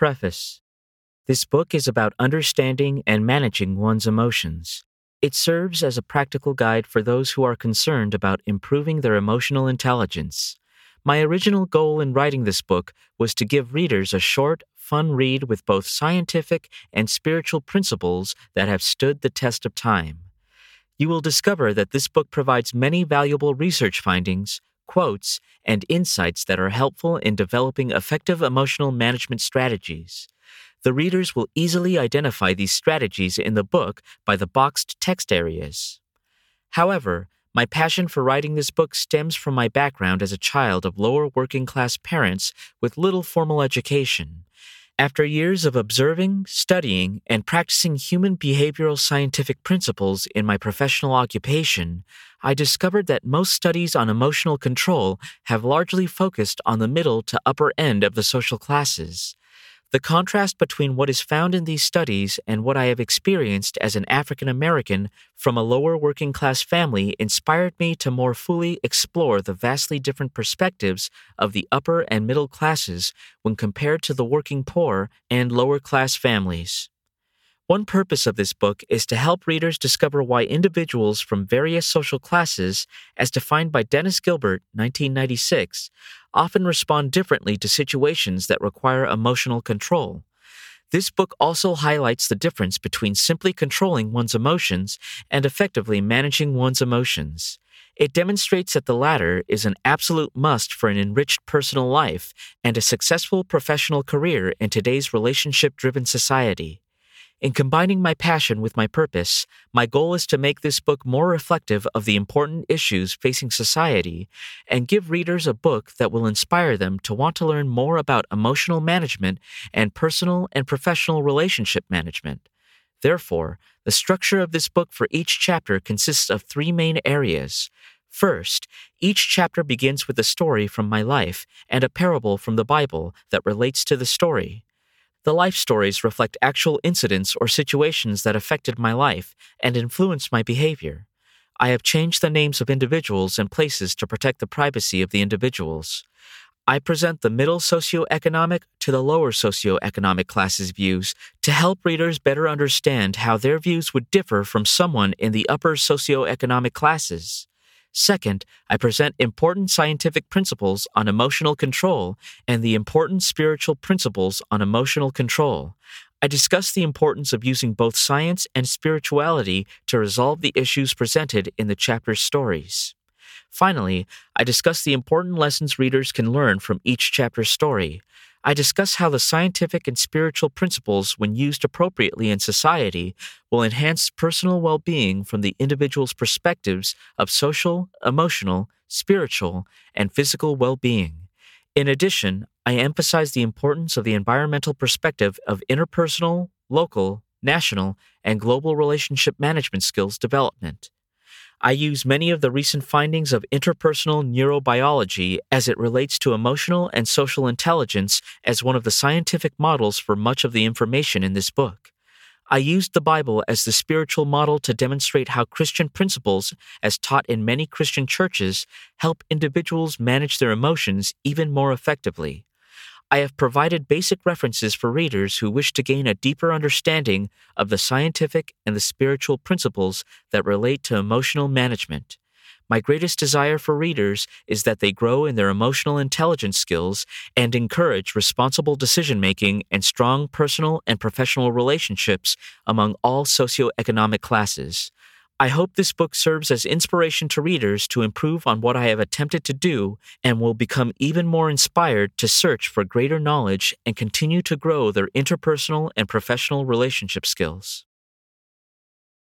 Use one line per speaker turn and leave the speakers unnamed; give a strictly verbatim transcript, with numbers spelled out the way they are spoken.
Preface. This book is about understanding and managing one's emotions. It serves as a practical guide for those who are concerned about improving their emotional intelligence. My original goal in writing this book was to give readers a short, fun read with both scientific and spiritual principles that have stood the test of time. You will discover that this book provides many valuable research findings, quotes, and insights that are helpful in developing effective emotional management strategies. The readers will easily identify these strategies in the book by the boxed text areas. However, my passion for writing this book stems from my background as a child of lower working-class parents with little formal education. After years of observing, studying, and practicing human behavioral scientific principles in my professional occupation, I discovered that most studies on emotional control have largely focused on the middle to upper end of the social classes. The contrast between what is found in these studies and what I have experienced as an African American from a lower working class family inspired me to more fully explore the vastly different perspectives of the upper and middle classes when compared to the working poor and lower class families. One purpose of this book is to help readers discover why individuals from various social classes, as defined by Dennis Gilbert, nineteen ninety-six, often respond differently to situations that require emotional control. This book also highlights the difference between simply controlling one's emotions and effectively managing one's emotions. It demonstrates that the latter is an absolute must for an enriched personal life and a successful professional career in today's relationship-driven society. In combining my passion with my purpose, my goal is to make this book more reflective of the important issues facing society and give readers a book that will inspire them to want to learn more about emotional management and personal and professional relationship management. Therefore, the structure of this book for each chapter consists of three main areas. First, each chapter begins with a story from my life and a parable from the Bible that relates to the story. The life stories reflect actual incidents or situations that affected my life and influenced my behavior. I have changed the names of individuals and places to protect the privacy of the individuals. I present the middle socioeconomic to the lower socioeconomic classes' views to help readers better understand how their views would differ from someone in the upper socioeconomic classes. Second, I present important scientific principles on emotional control and the important spiritual principles on emotional control. I discuss the importance of using both science and spirituality to resolve the issues presented in the chapter's stories. Finally, I discuss the important lessons readers can learn from each chapter's story. I discuss how the scientific and spiritual principles, when used appropriately in society, will enhance personal well-being from the individual's perspectives of social, emotional, spiritual, and physical well-being. In addition, I emphasize the importance of the environmental perspective of interpersonal, local, national, and global relationship management skills development. I use many of the recent findings of interpersonal neurobiology as it relates to emotional and social intelligence as one of the scientific models for much of the information in this book. I used the Bible as the spiritual model to demonstrate how Christian principles, as taught in many Christian churches, help individuals manage their emotions even more effectively. I have provided basic references for readers who wish to gain a deeper understanding of the scientific and the spiritual principles that relate to emotional management. My greatest desire for readers is that they grow in their emotional intelligence skills and encourage responsible decision-making and strong personal and professional relationships among all socioeconomic classes. I hope this book serves as inspiration to readers to improve on what I have attempted to do and will become even more inspired to search for greater knowledge and continue to grow their interpersonal and professional relationship skills.